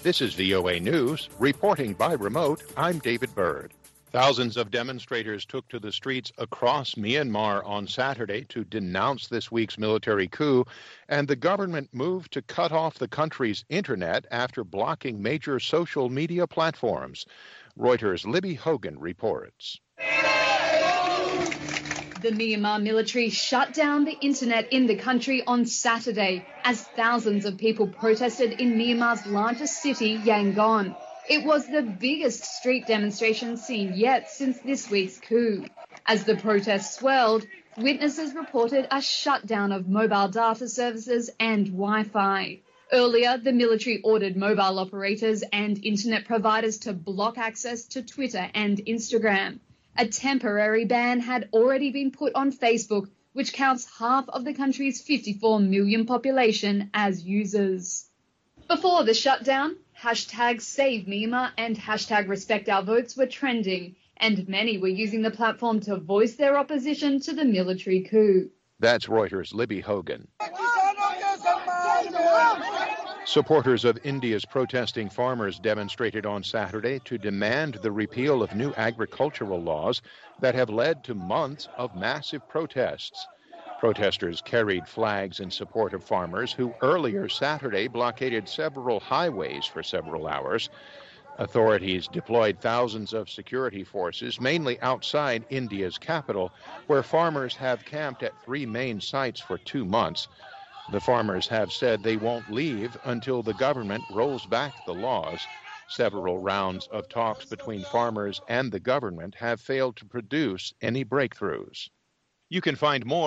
This is VOA News. Reporting by remote, I'm David Byrd. Thousands of demonstrators took to the streets across Myanmar on Saturday to denounce this week's military coup, and the government moved to cut off the country's internet after blocking major social media platforms. Reuters' Libby Hogan reports. The Myanmar military shut down the internet in the country on Saturday as thousands of people protested in Myanmar's largest city, Yangon. It was the biggest street demonstration seen yet since this week's coup. As the protests swelled, witnesses reported a shutdown of mobile data services and Wi-Fi. Earlier, the military ordered mobile operators and internet providers to block access to Twitter and Instagram. A temporary ban had already been put on Facebook, which counts half of the country's 54 million population as users. Before the shutdown, hashtag Save Myanmar and hashtag Respect Our Votes were trending, and many were using the platform to voice their opposition to the military coup. That's Reuters' Libby Hogan. Supporters of India's protesting farmers demonstrated on Saturday to demand the repeal of new agricultural laws that have led to months of massive protests. Protesters carried flags in support of farmers who earlier Saturday blockaded several highways for several hours. Authorities deployed thousands of security forces, mainly outside India's capital, where farmers have camped at 3 main sites for 2 months. The farmers have said they won't leave until the government rolls back the laws. Several rounds of talks between farmers and the government have failed to produce any breakthroughs. You can find more